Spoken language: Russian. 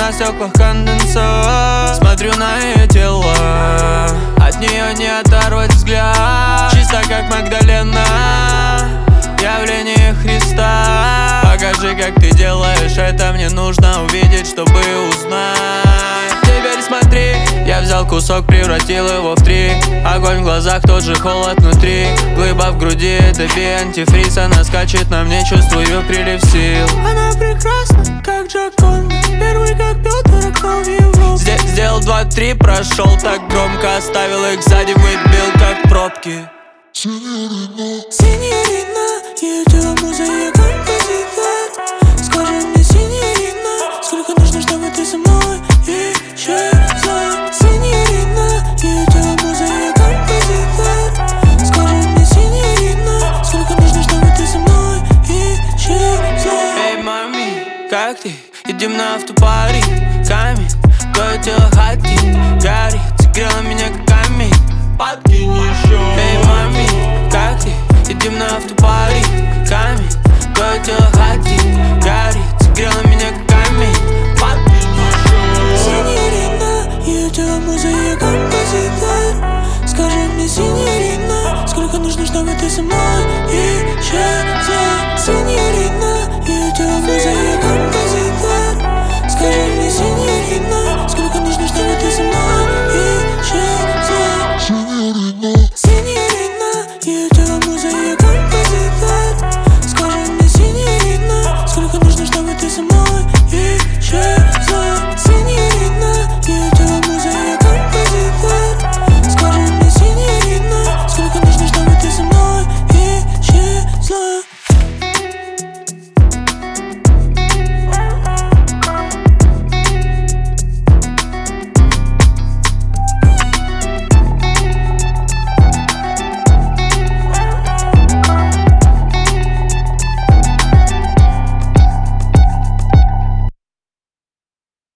на стеклах конденсат. Смотрю на ее тело, от нее не оторвать взгляд. Чисто как Магдалена, явление Христа. Покажи, как ты делаешь это, мне нужно увидеть, чтобы узнать. Теперь смотри, я взял кусок, превратил его в три. Огонь в глазах, тот же холод внутри. Глыба в груди, это антифриз. Она скачет на мне, чувствую прилив сил. Она прекрасна, как Джаконда, первый как Пётр, окно в Европу. Сделал 2-3, прошел так громко, оставил их сзади, выбил как пробки. Синьорина, ее тело муза, ее композитор. Скажи мне, синьорина, сколько нужно, чтобы ты со мной исчезла? Синьорина, ее тело муза, ее композитор. Скажи мне, синьорина, сколько нужно, чтобы ты со мной исчезла? Эй, мами, как ты? Идем на автопари, камень, твое тело хотит, горит, согрела меня как камень. Подкинь еще. Эй, мами, как ты? Идем на автопари, камень, твое тело хотит, горит, согрела меня как